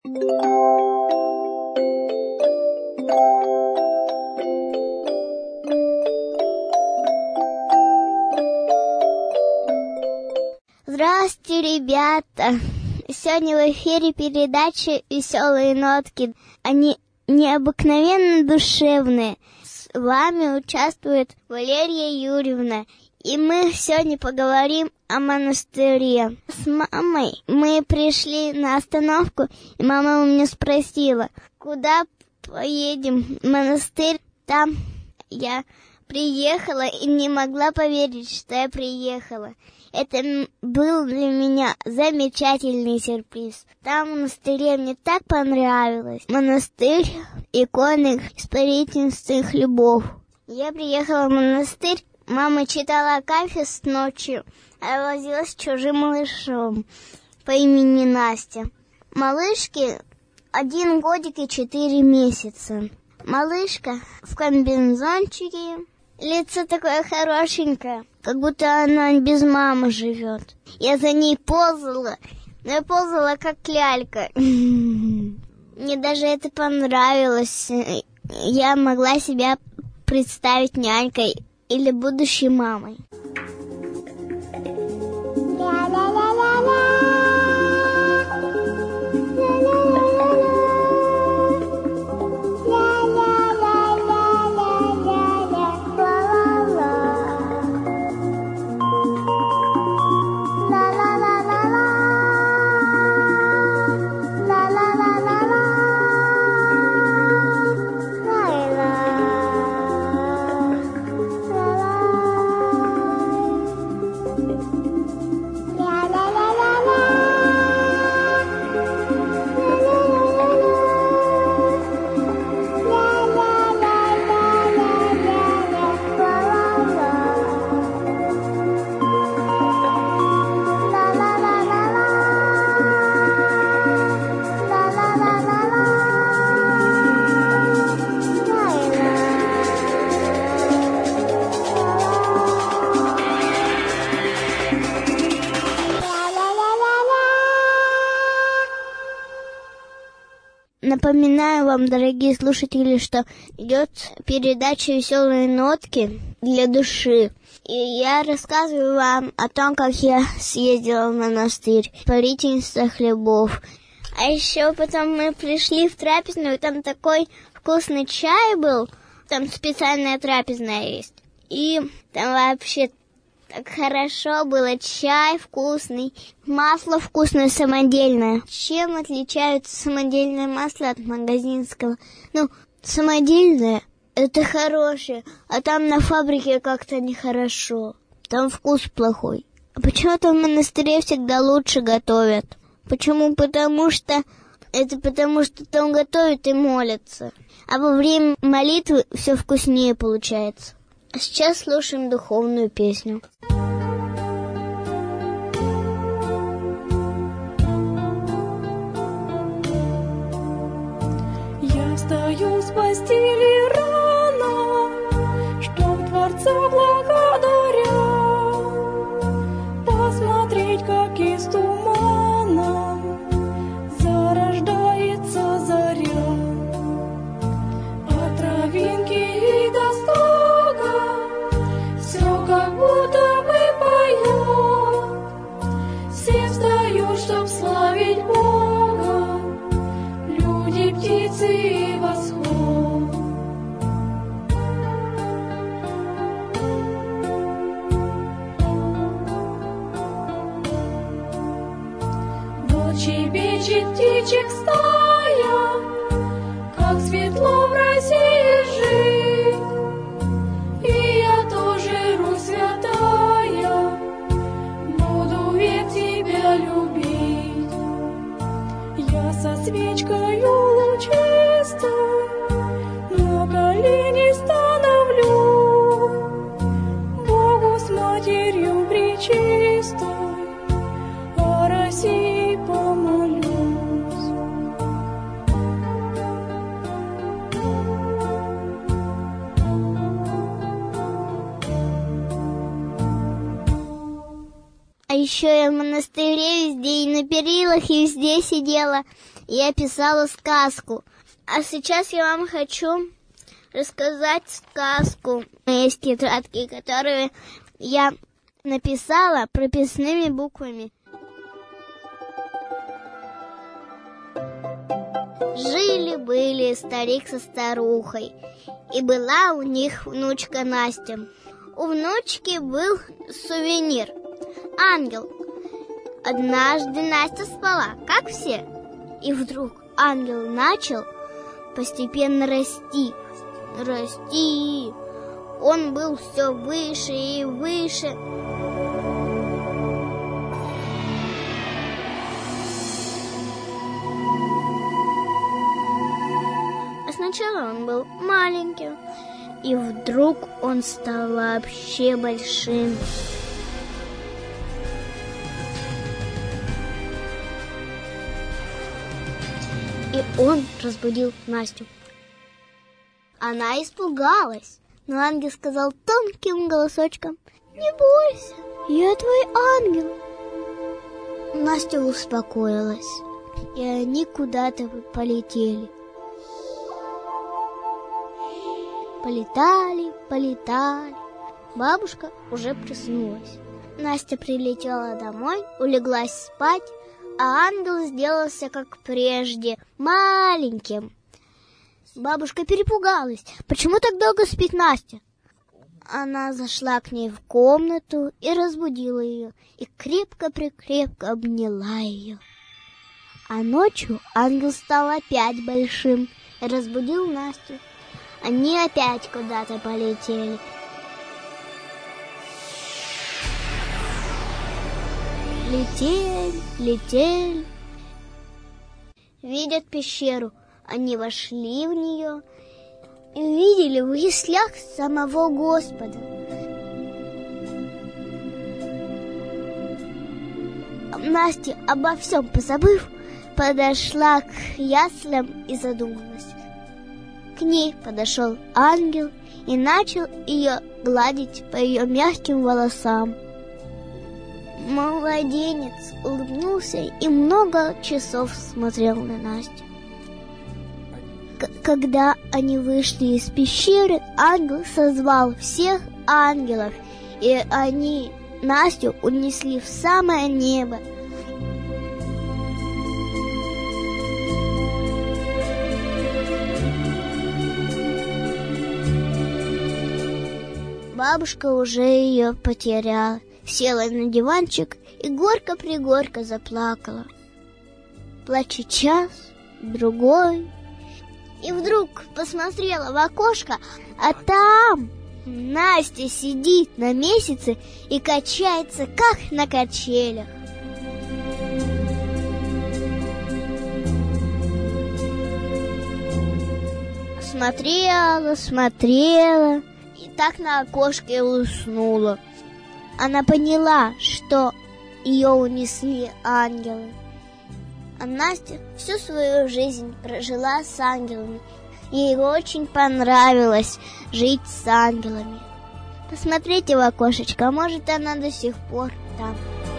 Здравствуйте, ребята! Сегодня в эфире передача «Веселые нотки». Они необыкновенно душевные. С вами участвует Валерия Юрьевна. И мы сегодня поговорим о монастыре. С мамой мы пришли на остановку, и мама у меня спросила, куда поедем? В монастырь. Там я приехала и не могла поверить, что я приехала. Это был для меня замечательный сюрприз. Там в монастыре мне так понравилось. Монастырь иконы исповедительных любовь. Я приехала в монастырь. Мама читала акафист ночью, а я возилась с чужим малышом по имени Настя. Малышке 1 годик и 4 месяца. Малышка в комбинезончике, лицо такое хорошенькое, как будто она без мамы живет. Я за ней ползала, но я ползала как лялька. Мне даже это понравилось. Я могла себя представить нянькой или будущей мамой. Напоминаю вам, дорогие слушатели, что идет передача «Веселые нотки» для души. И я рассказываю вам о том, как я съездила в монастырь, исповедительница хлебов. А еще потом мы пришли в трапезную, там такой вкусный чай был, там специальная трапезная есть. И там вообще так хорошо было, чай вкусный, масло вкусное, самодельное. Чем отличается самодельное масло от магазинского? Самодельное — это хорошее, а там на фабрике как-то нехорошо. Там вкус плохой. А почему-то в монастыре всегда лучше готовят. Почему? Потому что там готовят и молятся. А во время молитвы все вкуснее получается. А сейчас слушаем духовную песню. Я встаю с постели рано, чтоб Творца благодаря посмотреть, как из тумана зарождается заря. От травинки до стога все как будто бы поет. Все встают, чтоб славить Бога, люди, птицы и восход. Вот щебечет птичек стая, как светло в России жить. И я тоже, Русь святая, буду век тебя любить. Я со свечкою лучистой на колени становлю, Богу с матерью пречистой о России помолюсь. А еще я в монастыре везде и на перилах, и везде сидела. я писала сказку. А сейчас я вам хочу рассказать сказку. Есть тетрадки, которые я написала прописными буквами. Жили-были старик со старухой, и была у них внучка Настя. У внучки был сувенир – ангел. Однажды Настя спала, как все, и вдруг ангел начал постепенно расти. Он был все выше и выше. А сначала он был маленьким, и вдруг он стал вообще большим. И он разбудил Настю. Она испугалась, но ангел сказал тонким голосочком: «Не бойся, я твой ангел». Настя успокоилась, и они куда-то полетели. Полетали. Бабушка уже проснулась. Настя прилетела домой, улеглась спать, а ангел сделался, как прежде, маленьким. Бабушка перепугалась. Почему так долго спит Настя? Она зашла к ней в комнату и разбудила ее, и крепко-прикрепко обняла ее. А ночью ангел стал опять большим и разбудил Настю. Они опять куда-то полетели. Летели. Видят пещеру. Они вошли в нее и увидели в яслях самого Господа. Настя, обо всем позабыв, подошла к яслям и задумалась. К ней подошел ангел и начал ее гладить по ее мягким волосам. Младенец улыбнулся и много часов смотрел на Настю. Когда они вышли из пещеры, ангел созвал всех ангелов, и они Настю унесли в самое небо. Бабушка уже ее потеряла, села на диванчик и горько-пригорько заплакала. Плача час, другой, и вдруг посмотрела в окошко, а там Настя сидит на месяце и качается, как на качелях. Смотрела, и так на окошке уснула. Она поняла, что ее унесли ангелы. А Настя всю свою жизнь прожила с ангелами. Ей очень понравилось жить с ангелами. Посмотрите в окошечко, может, она до сих пор там.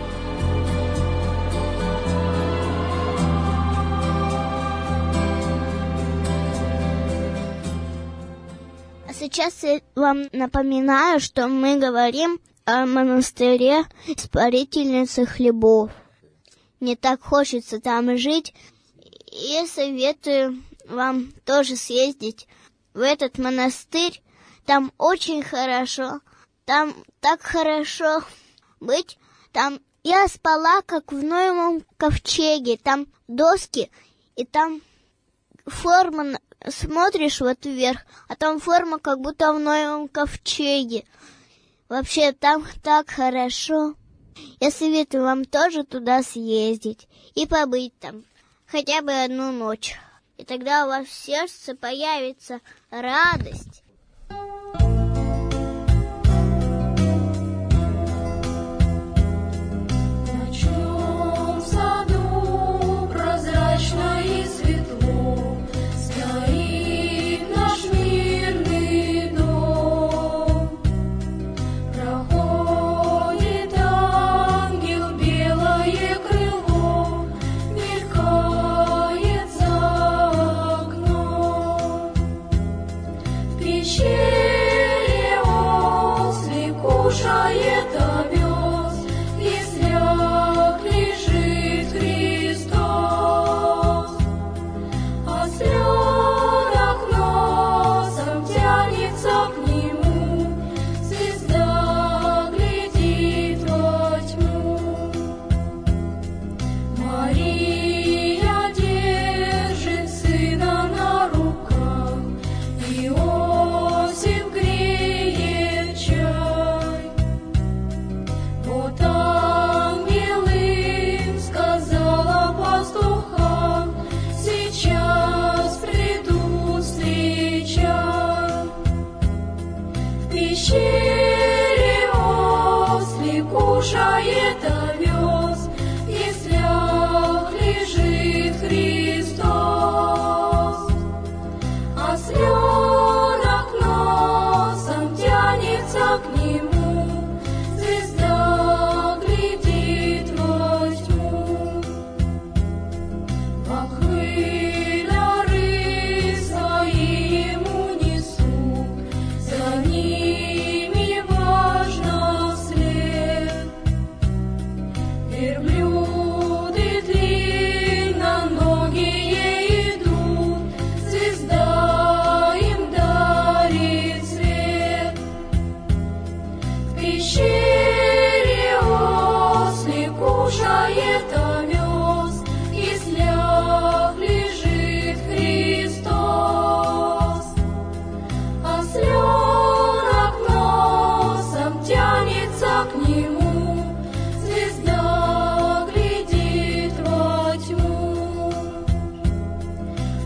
А сейчас я вам напоминаю, что мы говорим о монастыре Испарительницы хлебов. Мне так хочется там жить, и советую вам тоже съездить в этот монастырь. Там очень хорошо, там так хорошо быть. Там я спала, как в Ноевом ковчеге. Там доски, и там форма, смотришь вот вверх, а там форма, как будто в Ноевом ковчеге. Вообще там так хорошо. Я советую вам тоже туда съездить и побыть там хотя бы одну ночь. И тогда у вас в сердце появится радость. Ночью в саду прозрачно и светло стоит наш мирный дом. Проходит ангел, белое крыло мелькает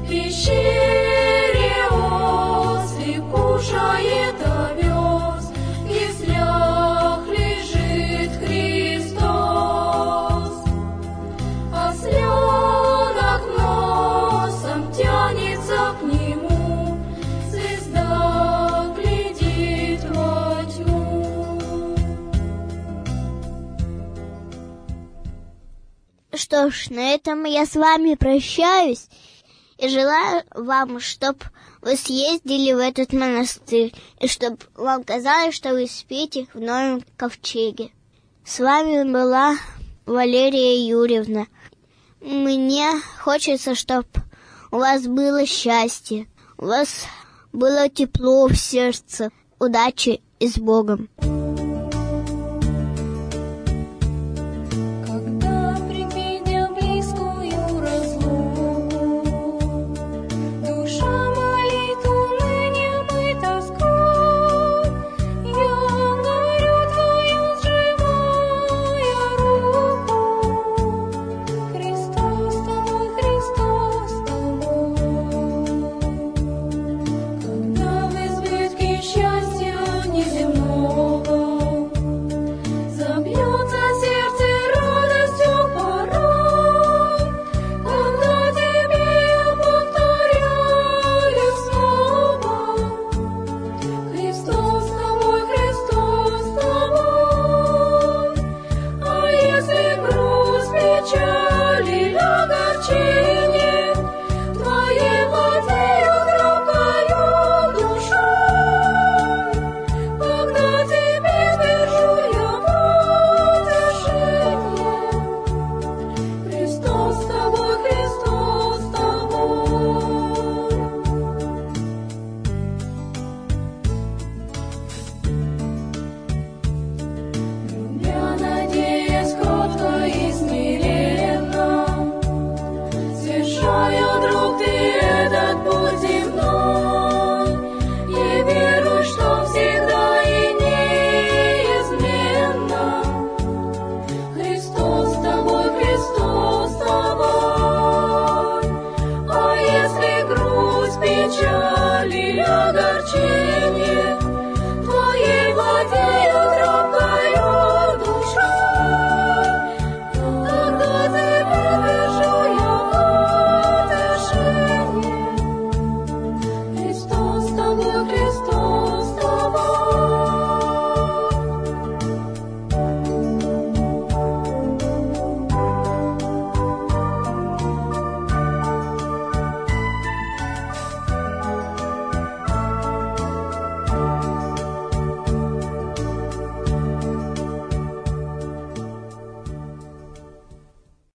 пещере ослик кушает овес, в яслях лежит Христос. Осленок носом тянется к нему, звезда глядит во тьму. Что ж, на этом я с вами прощаюсь и желаю вам, чтоб вы съездили в этот монастырь и чтоб вам казалось, что вы спите в новом ковчеге. С вами была Валерия Юрьевна. Мне хочется, чтоб у вас было счастье, у вас было тепло в сердце. Удачи и с Богом!